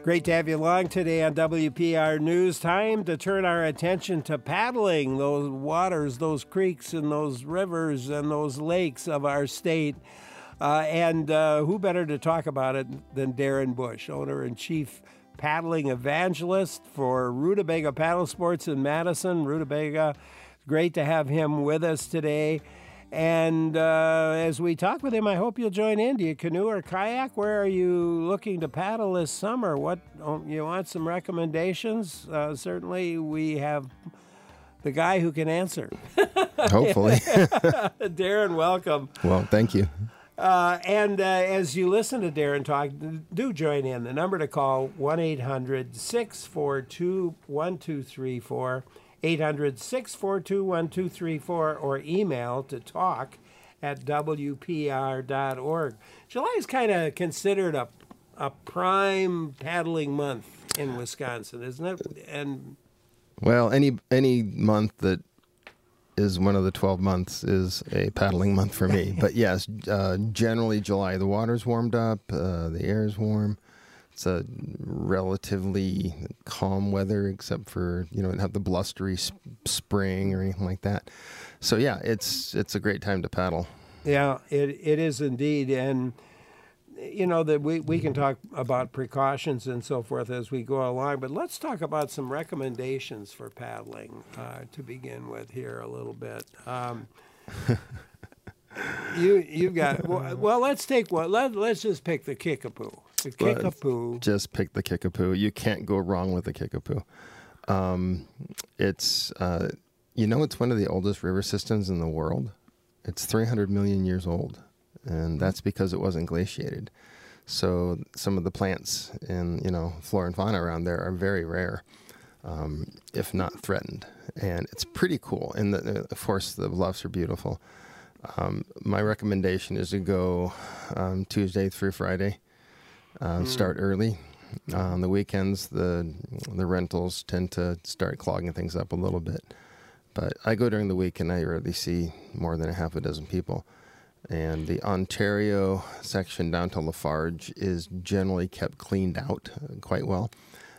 Great to have you along today on WPR News. Time to turn our attention to paddling those waters, those creeks, and those rivers and those lakes of our state. And who better to talk about it than Darren Bush, owner and chief paddling evangelist for Rutabaga Paddle Sports in Madison. Rutabaga, great to have him with us today. And as we talk with him, I hope you'll join in. Do you canoe or kayak? Where are you looking to paddle this summer? What you want some recommendations? Certainly, we have the guy who can answer. Hopefully. Darren, welcome. Well, thank you. And as you listen to Darren talk, do join in. The number to call, 1-800-642-1234. 800-642-1234 or email to talk@wpr.org. July is kind of considered a prime paddling month in Wisconsin, isn't it? And well, any month that is one of the 12 months is a paddling month for me. But yes, generally July, the water's warmed up, the air is warm. It's a relatively calm weather, except for, don't have the blustery spring or anything like that. So yeah, it's a great time to paddle. Yeah, it is indeed. And that we can talk about precautions and so forth as we go along, but let's talk about some recommendations for paddling to begin with here a little bit. You've got let's take one. Let's just pick the Kickapoo. The Kickapoo. Just pick the Kickapoo. You can't go wrong with the Kickapoo. It's it's one of the oldest river systems in the world. It's 300 million years old, and that's because it wasn't glaciated. So some of the plants and flora and fauna around there are very rare, if not threatened. And it's pretty cool. And of course, the bluffs are beautiful. My recommendation is to go Tuesday through Friday. Start early. On the weekends, the rentals tend to start clogging things up a little bit. But I go during the week, and I rarely see more than a half a dozen people. And the Ontario section down to Lafarge is generally kept cleaned out quite well.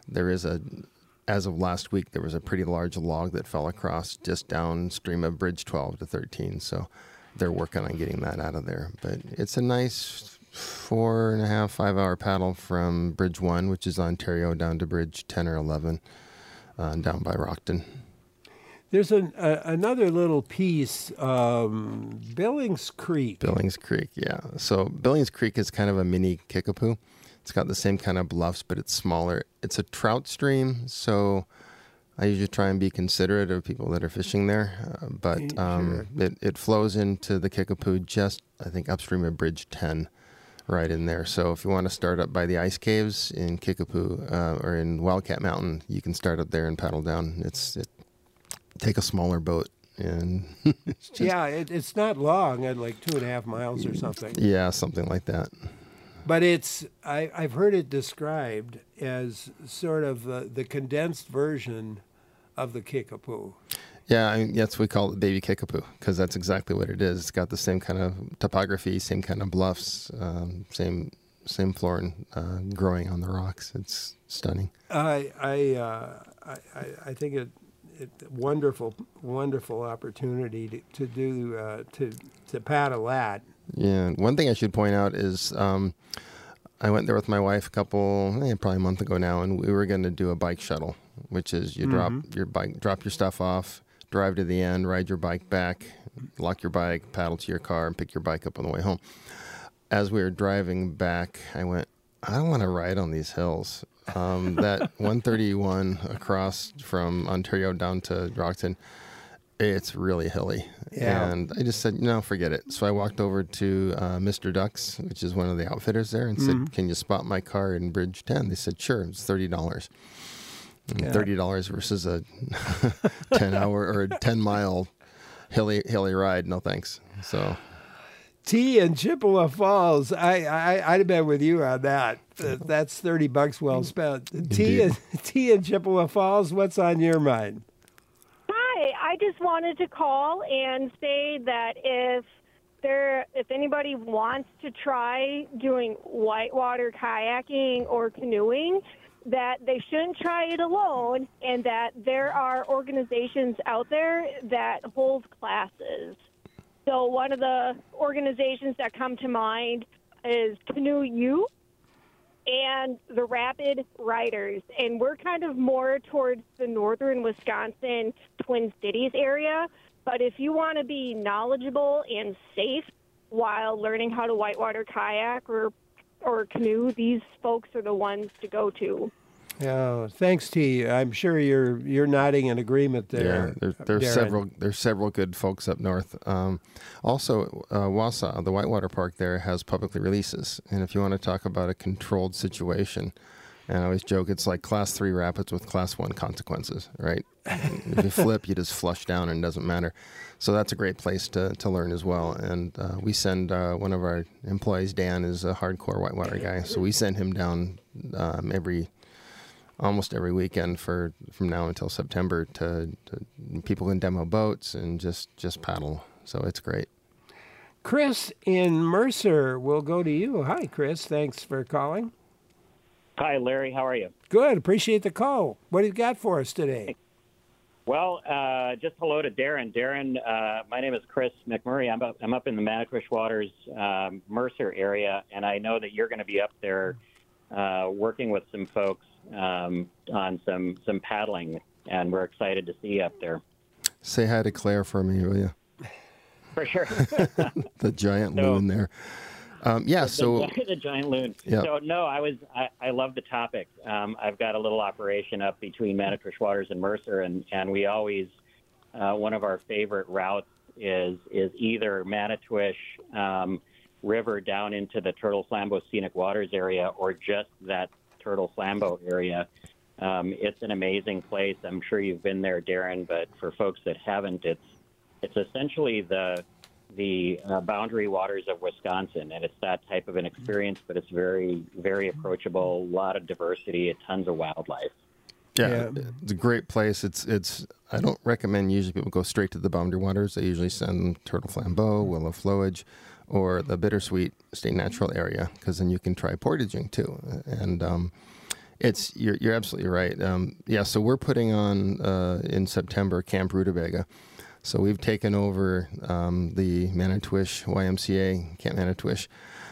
As of last week, there was a pretty large log that fell across just downstream of Bridge 12 to 13. So they're working on getting that out of there. But it's a nice 4.5, 5 hour paddle from Bridge 1, which is Ontario, down to Bridge 10 or 11, down by Rockton. There's another little piece, Billings Creek. Billings Creek, yeah. So Billings Creek is kind of a mini Kickapoo. It's got the same kind of bluffs, but it's smaller. It's a trout stream, so I usually try and be considerate of people that are fishing there. But sure. It flows into the Kickapoo just, I think, upstream of Bridge 10. Right in there. So if you want to start up by the ice caves in Kickapoo or in Wildcat Mountain, you can start up there and paddle down. Take a smaller boat and it's not long, at like 2.5 miles or something. Yeah, something like that. But I've heard it described as sort of the condensed version of the Kickapoo. Yeah, yes, we call it baby Kickapoo because that's exactly what it is. It's got the same kind of topography, same kind of bluffs, same flora growing on the rocks. It's stunning. I think it wonderful opportunity to do to paddle that. Yeah, one thing I should point out is I went there with my wife probably a month ago now, and we were going to do a bike shuttle, which is you drop your stuff off, drive to the end, ride your bike back, lock your bike, paddle to your car, and pick your bike up on the way home. As we were driving back, I went, I don't want to ride on these hills. That 131 across from Ontario down to Rockton, it's really hilly. Yeah. And I just said, no, forget it. So I walked over to Mr. Ducks, which is one of the outfitters there, and said, can you spot my car in Bridge 10? They said, sure, it's $30. Yeah. $30 versus a 10-hour or a 10-mile hilly ride. No thanks. So, Tea in Chippewa Falls. I'd have been with you on that. That's $30 well spent. Tea in Chippewa Falls. What's on your mind? Hi, I just wanted to call and say that if anybody wants to try doing whitewater kayaking or canoeing, that they shouldn't try it alone, and that there are organizations out there that hold classes. So one of the organizations that come to mind is Canoe U and the Rapid Riders. And we're kind of more towards the northern Wisconsin, Twin Cities area. But if you want to be knowledgeable and safe while learning how to whitewater kayak or canoe, these folks are the ones to go to. Yeah, thanks, T. I'm sure you're nodding in agreement there. Yeah, there's several good folks up north. Also, Wausau, the Whitewater Park there, has publicly releases, and if you want to talk about a controlled situation, and I always joke, it's like Class 3 rapids with Class 1 consequences, right? If you flip, you just flush down, and it doesn't matter. So that's a great place to learn as well. And we send one of our employees, Dan, is a hardcore whitewater guy, so we send him down almost every weekend from now until September to people can demo boats and just paddle. So it's great. Chris in Mercer, we'll go to you. Hi, Chris. Thanks for calling. Hi, Larry. How are you? Good. Appreciate the call. What do you got for us today? Well, just hello to Darren. Darren, my name is Chris McMurray. I'm up in the Manitowish Waters, Mercer area, and I know that you're going to be up there working with some folks on some paddling, and we're excited to see you up there. Say hi to Claire for me, will you? For sure. The giant loon there. The giant loon. Yeah. So no, I love the topic. I've got a little operation up between Manitowish Waters and Mercer, and we always one of our favorite routes is either Manitowish River down into the Turtle Flambeau Scenic Waters area, or just that Turtle Flambeau area. It's an amazing place. I'm sure you've been there, Darren, but for folks that haven't, it's essentially the boundary waters of Wisconsin, and it's that type of an experience, but it's very, very approachable, a lot of diversity, tons of wildlife. Yeah, it's a great place. It's I don't recommend usually people go straight to the boundary waters. They usually send them Turtle Flambeau, Willow Flowage, or the Bittersweet State Natural Area, because then you can try portaging too. And you're absolutely right. So we're putting on in September Camp Rutabaga. So we've taken over the Manitowish YMCA, Camp Manitowish,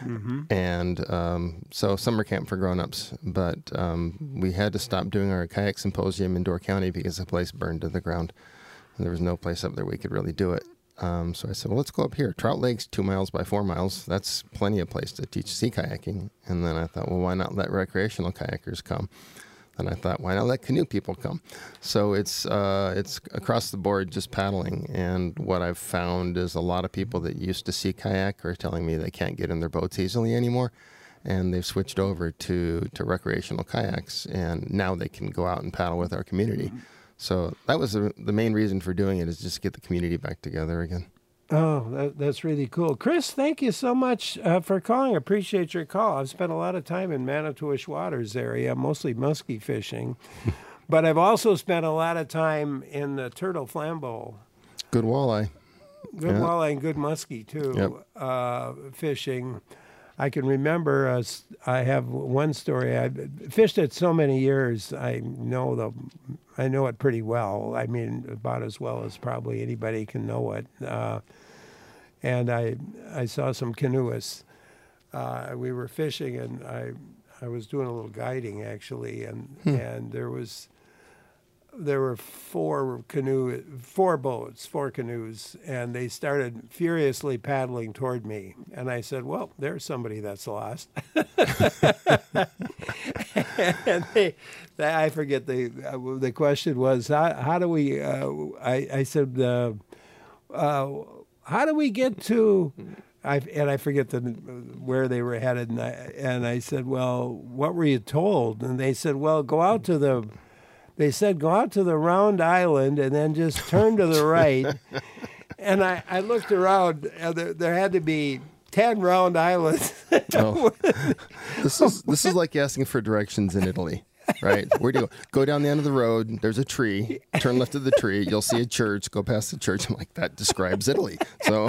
and so summer camp for grown-ups. But we had to stop doing our kayak symposium in Door County because the place burned to the ground. And there was no place up there we could really do it. So I said, well, let's go up here. Trout Lake's 2 miles by 4 miles. That's plenty of place to teach sea kayaking. And then I thought, well, why not let recreational kayakers come? And I thought, why not let canoe people come? So it's across the board, just paddling. And what I've found is a lot of people that used to sea kayak are telling me they can't get in their boats easily anymore. And they've switched over to recreational kayaks. And now they can go out and paddle with our community. So that was the main reason for doing it, is just to get the community back together again. Oh, that's really cool. Chris, thank you so much for calling. I appreciate your call. I've spent a lot of time in Manitowish Waters area, mostly muskie fishing. But I've also spent a lot of time in the Turtle Flambeau. Good walleye. Good walleye and good muskie, too, fishing. I can remember, I have one story. I've fished it so many years, I know it pretty well. I mean, about as well as probably anybody can know it. And I saw some canoeists. We were fishing, and I was doing a little guiding, actually, and there were four canoes, and they started furiously paddling toward me. And I said, well, there's somebody that's lost. And I forget the question was, how do we, I said, how do we get to, I forget where they were headed. And I said, well, what were you told? And they said, well, go out to the round island and then just turn to the right. And I looked around, and there had to be 10 round islands. Oh. This is like asking for directions in Italy, right? Where do you go? Down the end of the road, there's a tree, turn left of the tree, you'll see a church, go past the church. I'm like, that describes Italy. So...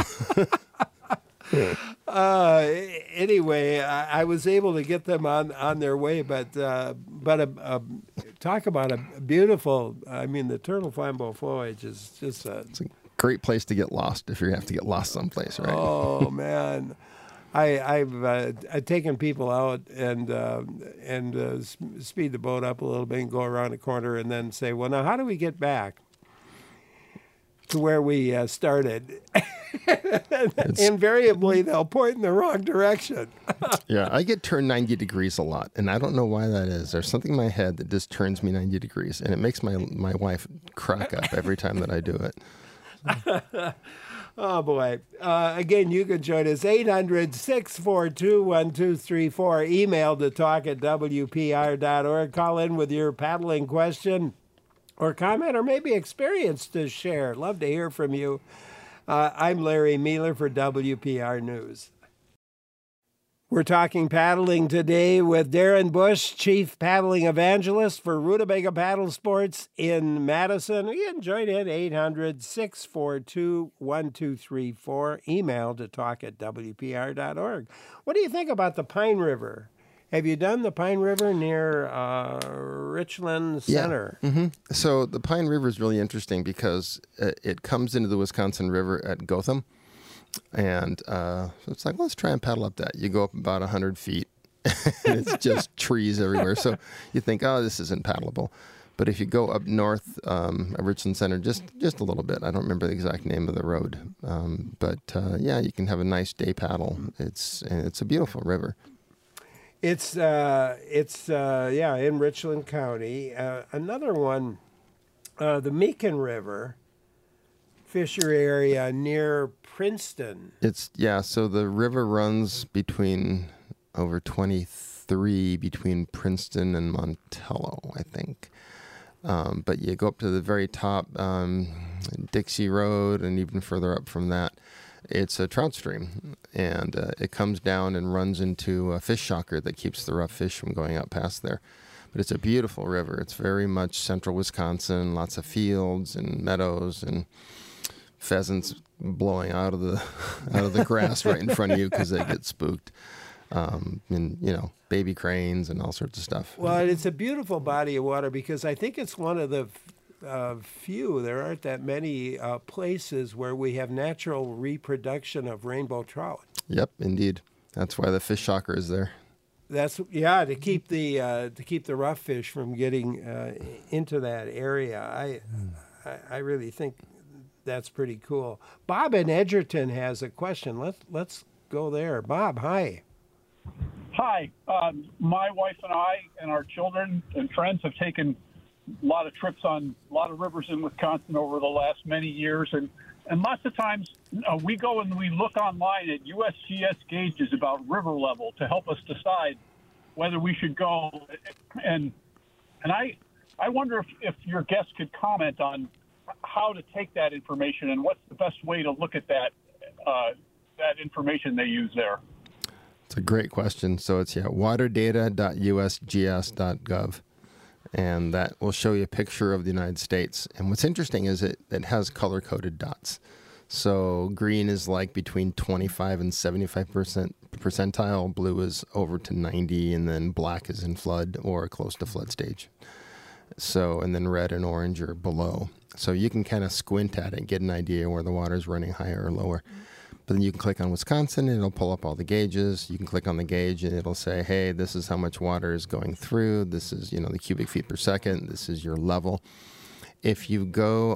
Anyway, I was able to get them on their way, but talk about a beautiful. I mean, the Turtle Flambeau foliage is just It's a great place to get lost if you have to get lost someplace, right? Oh man, I've taken people out and speed the boat up a little bit and go around a corner and then say, well, now how do we get back to where we started? Invariably, they'll point in the wrong direction. Yeah, I get turned 90 degrees a lot, and I don't know why that is. There's something in my head that just turns me 90 degrees, and it makes my wife crack up every time that I do it. Oh, boy. Again, you can join us, 800-642-1234. Email to talk@wpr.org. Call in with your paddling question or comment or maybe experience to share. Love to hear from you. I'm Larry Mealer for WPR News. We're talking paddling today with Darren Bush, Chief Paddling Evangelist for Rutabaga Paddle Sports in Madison. You can join in 800-642-1234. Email to talk@wpr.org. What do you think about the Pine River? Have you done the Pine River near Richland Center? Yeah. Mm-hmm. So the Pine River is really interesting because it comes into the Wisconsin River at Gotham. And so it's like, let's try and paddle up that. You go up about 100 feet, and it's just trees everywhere. So you think, oh, this isn't paddleable. But if you go up north at Richland Center, just a little bit, I don't remember the exact name of the road. But you can have a nice day paddle. It's a beautiful river. It's in Richland County. Another one, the Meekin River, fisher area near Princeton. So the river runs over 23 between Princeton and Montello, I think. But you go up to the very top, Dixie Road, and even further up from that, it's a trout stream, and it comes down and runs into a fish shocker that keeps the rough fish from going out past there. But it's a beautiful river. It's very much central Wisconsin, lots of fields and meadows and pheasants blowing out of the grass right in front of you because they get spooked. And baby cranes and all sorts of stuff. Well, it's a beautiful body of water because I think it's one of the few. There aren't that many places where we have natural reproduction of rainbow trout. Yep, indeed. That's why the fish shocker is there. To keep the rough fish from getting into that area. I really think that's pretty cool. Bob in Edgerton has a question. Let's go there. Bob, hi. Hi. My wife and I and our children and friends have taken a lot of trips on a lot of rivers in Wisconsin over the last many years. And lots of times we go and we look online at USGS gauges about river level to help us decide whether we should go. And I wonder if your guest could comment on how to take that information and what's the best way to look at that information they use there. It's a great question. So it's waterdata.usgs.gov, and that will show you a picture of the United States. And what's interesting is it has color-coded dots. So green is like between 25 and 75% percentile, blue is over to 90, and then black is in flood or close to flood stage. So, and then red and orange are below. So you can kind of squint at it and get an idea where the water is running higher or lower. But then you can click on Wisconsin and it'll pull up all the gauges. You can click on the gauge and it'll say, hey, this is how much water is going through. This is, the cubic feet per second. This is your level. If you go,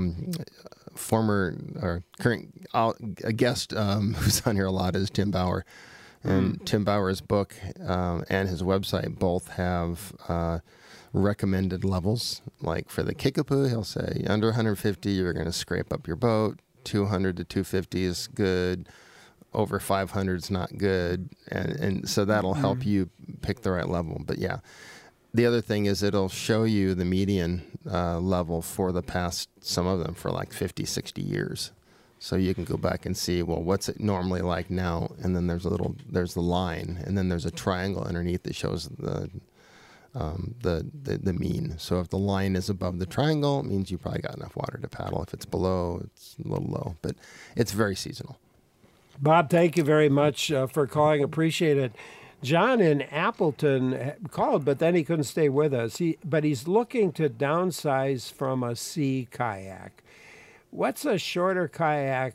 a guest who's on here a lot is Tim Bauer. And Tim Bauer's book and his website both have recommended levels. Like for the Kickapoo, he'll say under 150, you're going to scrape up your boat. 200 to 250 is good. Over 500 is not good. And so that'll help you pick the right level. But yeah, the other thing is it'll show you the median level for the past, some of them for like 50, 60 years. So you can go back and see, well, what's it normally like now? And then there's the line, and then there's a triangle underneath that shows the mean. So if the line is above the triangle, it means you probably got enough water to paddle. If it's below, it's a little low, but it's very seasonal. Bob, thank you very much for calling. Appreciate it. John in Appleton called, but then he couldn't stay with us. But he's looking to downsize from a sea kayak. What's a shorter kayak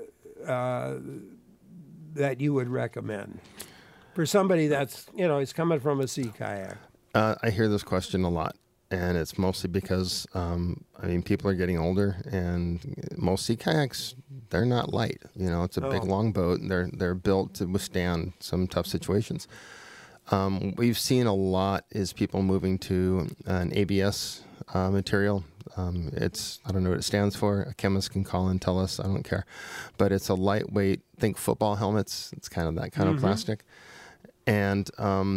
that you would recommend for somebody that's, he's coming from a sea kayak? I hear this question a lot, and it's mostly because, people are getting older, and most sea kayaks, they're not light. It's a big, long boat, and they're built to withstand some tough situations. We've seen a lot is people moving to an ABS material. I don't know what it stands for. A chemist can call and tell us. I don't care. But it's a lightweight, think football helmets. It's kind of that kind of plastic. And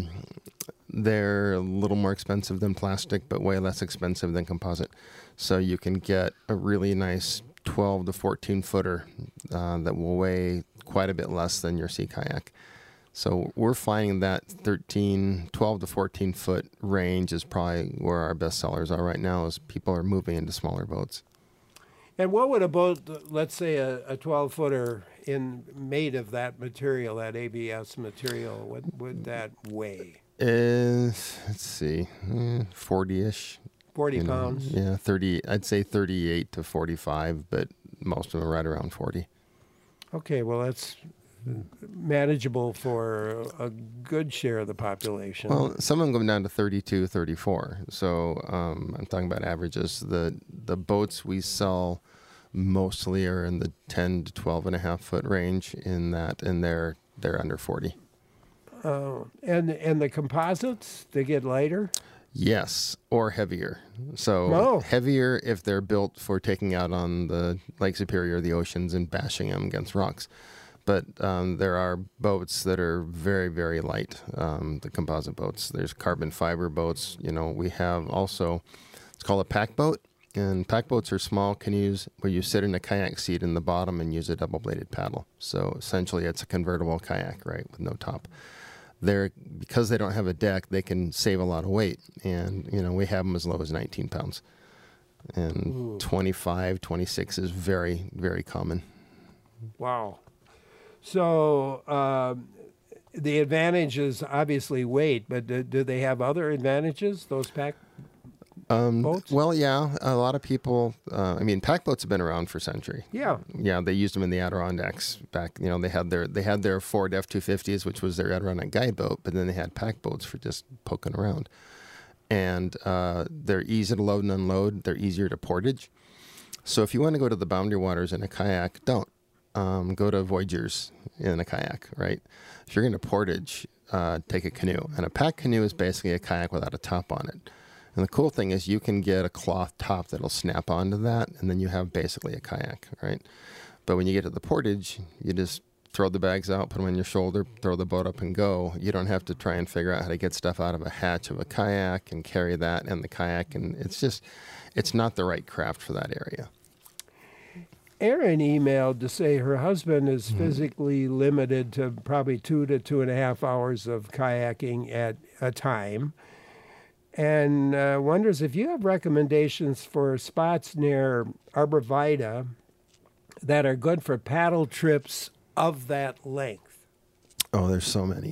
they're a little more expensive than plastic, but way less expensive than composite. So you can get a really nice 12 to 14 footer that will weigh quite a bit less than your sea kayak. So we're finding that 12 to 14 foot range is probably where our best sellers are right now, as people are moving into smaller boats. And what would a boat, let's say a 12-footer made of that material, that ABS material, what would that weigh? Let's see, 40-ish. 40 pounds? Yeah, 30. I'd say 38 to 45, but most of them are right around 40. Okay, well, that's manageable for a good share of the population. Well, some of them go down to 32, 34. So I'm talking about averages. The boats we sell mostly are in the 10 to 12 and a half foot range in that, and they're under 40. Oh, and the composites, they get lighter? Yes, or heavier. So heavier if they're built for taking out on the Lake Superior, the oceans, and bashing them against rocks. But there are boats that are very, very light, the composite boats. There's carbon fiber boats. We have also, it's called a pack boat. And pack boats are small canoes where you sit in a kayak seat in the bottom and use a double-bladed paddle. So essentially it's a convertible kayak, right, with no top. Because they don't have a deck, they can save a lot of weight. And, we have them as low as 19 pounds. And 25, 26 is very, very common. Wow. So the advantage is obviously weight, but do they have other advantages, those pack boats? Well, yeah. A lot of people, pack boats have been around for a century. Yeah. Yeah, they used them in the Adirondacks back. They had their Ford F-250s, which was their Adirondack guide boat, but then they had pack boats for just poking around. And they're easy to load and unload. They're easier to portage. So if you want to go to the boundary waters in a kayak, don't. Go to Voyagers in a kayak, right? If you're going to portage, take a canoe. And a pack canoe is basically a kayak without a top on it. And the cool thing is you can get a cloth top that'll snap onto that, and then you have basically a kayak, right? But when you get to the portage, you just throw the bags out, put them on your shoulder, throw the boat up and go. You don't have to try and figure out how to get stuff out of a hatch of a kayak and carry that and the kayak. And it's not the right craft for that area. Erin emailed to say her husband is physically limited to probably 2 to 2.5 hours of kayaking at a time, and wonders if you have recommendations for spots near Arbor Vitae that are good for paddle trips of that length. Oh, there's so many.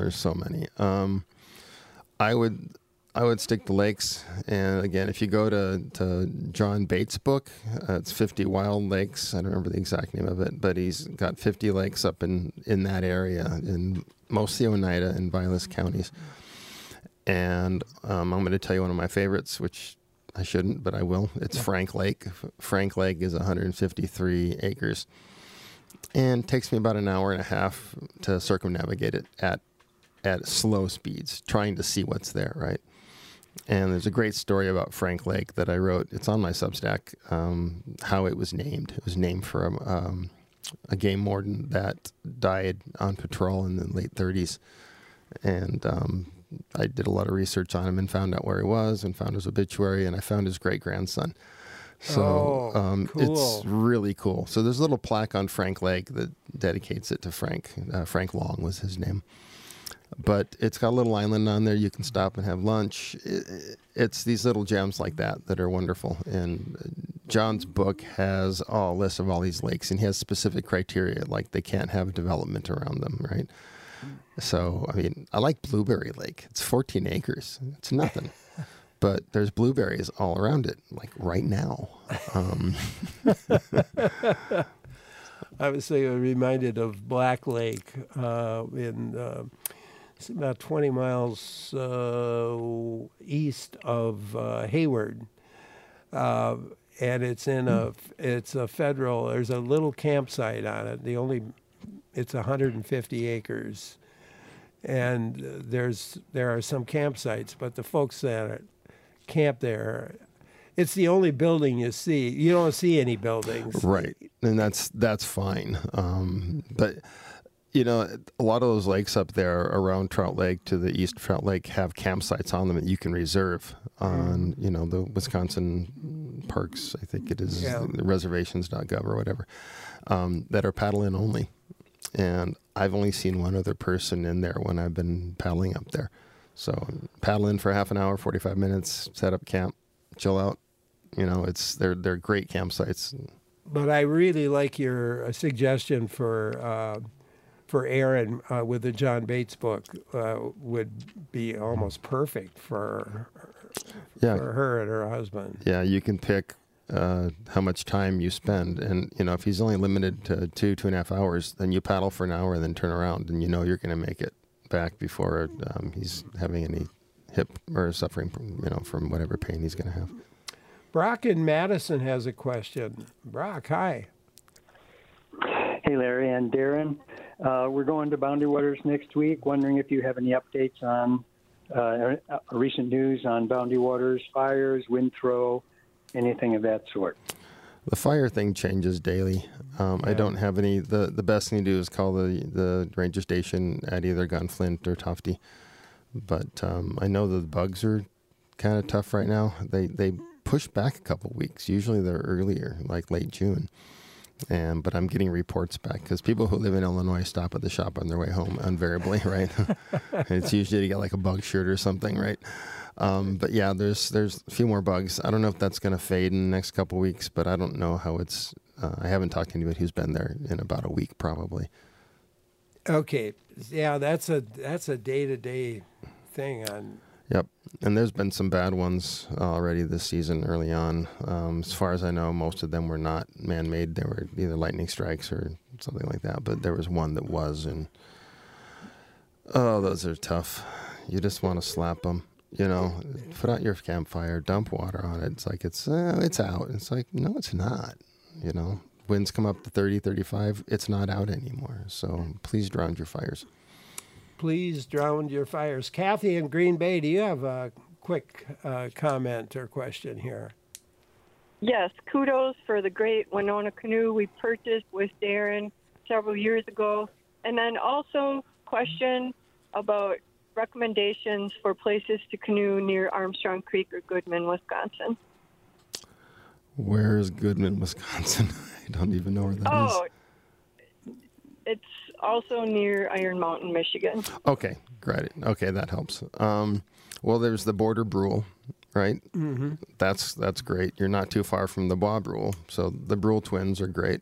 I would stick to lakes, and again, if you go to John Bates' book, it's 50 Wild Lakes. I don't remember the exact name of it, but he's got 50 lakes up in that area, in mostly Oneida and Vilas counties. And I'm going to tell you one of my favorites, which I shouldn't, but I will. It's Frank Lake. Frank Lake is 153 acres, and it takes me about an hour and a half to circumnavigate it at slow speeds, trying to see what's there, right? And there's a great story about Frank Lake that I wrote. It's on my Substack, how it was named. It was named for a game warden that died on patrol in the late 30s. And I did a lot of research on him and found out where he was and found his obituary, and I found his great-grandson. So cool. It's really cool. So there's a little plaque on Frank Lake that dedicates it to Frank. Frank Long was his name. But it's got a little island on there. You can stop and have lunch. It's these little gems like that are wonderful. And John's book has a list of all these lakes, and he has specific criteria, like they can't have development around them, right? So, I mean, I like Blueberry Lake. It's 14 acres. It's nothing. But there's blueberries all around it, like right now. I was reminded of Black Lake it's about 20 miles east of Hayward. And it's a federal, there's a little campsite on it. It's 150 acres. And there are some campsites, but the folks that camp there, it's the only building you see. You don't see any buildings. Right. And that's fine. But you know, a lot of those lakes up there around Trout Lake to the east of Trout Lake have campsites on them that you can reserve on, you know, the Wisconsin parks, I think it is, reservations.gov or whatever, that are paddle in only. And I've only seen one other person in there when I've been paddling up there. So paddle in for half an hour, 45 minutes, set up camp, chill out. You know, they're great campsites. But I really like your suggestion for Aaron with the John Bates book. Would be almost perfect for her and her husband. Yeah, you can pick how much time you spend, and you know, if he's only limited to 2.5 hours, then you paddle for an hour and then turn around, and you know you're going to make it back before he's having any hip or suffering from whatever pain he's going to have. Brock in Madison has a question. Brock, hi. Hey, Larry and Darren. We're going to Boundary Waters next week. Wondering if you have any updates on recent news on Boundary Waters, fires, wind throw, anything of that sort. The fire thing changes daily. I don't have any. The best thing to do is call the ranger station at either Gunflint or Tofty. But I know the bugs are kind of tough right now. They push back a couple weeks. Usually they're earlier, like late June. But I'm getting reports back because people who live in Illinois stop at the shop on their way home invariably, right? It's usually to get like a bug shirt or something, right? But yeah, there's a few more bugs. I don't know if that's going to fade in the next couple of weeks, but I don't know how it's. I haven't talked to anybody who's been there in about a week, probably. Okay, yeah, that's a day-to-day thing on. Yep, and there's been some bad ones already this season early on. As far as I know, most of them were not man-made. They were either lightning strikes or something like that. But there was one that was, and those are tough. You just want to slap them. You know, put out your campfire, dump water on it. It's like it's out. It's like, no, it's not. You know, winds come up to 30, 35. It's not out anymore. So please drown your fires. Please drown your fires. Kathy in Green Bay, do you have a quick comment or question here? Yes, kudos for the great Winona canoe we purchased with Darren several years ago. And then also question about recommendations for places to canoe near Armstrong Creek or Goodman, Wisconsin. Where is Goodman, Wisconsin? I don't even know where that is. It's also near Iron Mountain, Michigan. Okay, great. Okay, that helps. Well, there's the Border Brule, right? Mm-hmm. That's great. You're not too far from the Bois Brule, so the Brule twins are great.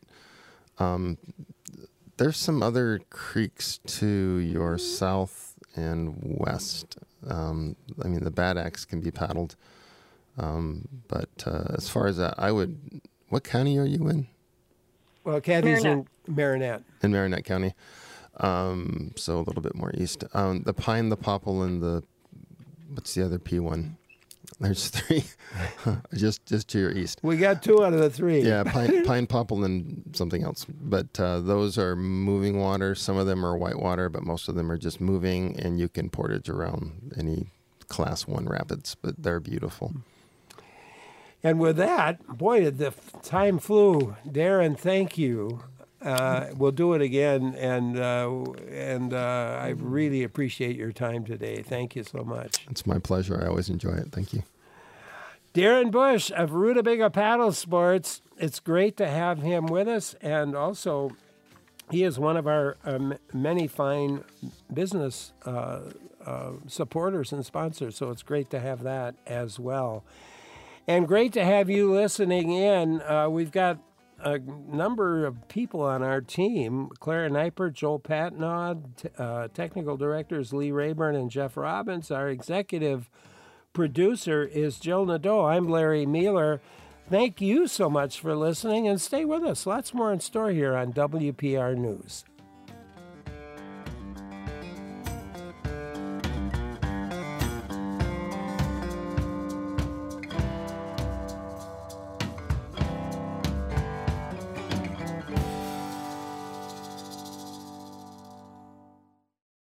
There's some other creeks to your south and west. I mean, the Bad Axe can be paddled. But as far as that, what county are you in? Well, Kathy's Marinette. in Marinette. In Marinette County. So a little bit more east. The Pine, the Popple, and what's the other P one? There's three, just to your east. We got 2 out of the 3. Yeah, pine, popple, and something else. But those are moving water. Some of them are white water, but most of them are just moving, and you can portage around any Class 1 rapids. But they're beautiful. And with that, boy, the time flew. Darren, thank you. We'll do it again, and I really appreciate your time today. Thank you so much. It's my pleasure. I always enjoy it. Thank you. Darren Bush of Rutabaga Paddle Sports. It's great to have him with us, and also he is one of our many fine business supporters and sponsors, so it's great to have that as well. And great to have you listening in. We've got a number of people on our team. Clara Neipert, Joel Patnaud, technical directors Lee Rayburn and Jeff Robbins. Our executive producer is Jill Nadeau. I'm Larry Mueller. Thank you so much for listening, and stay with us. Lots more in store here on WPR News.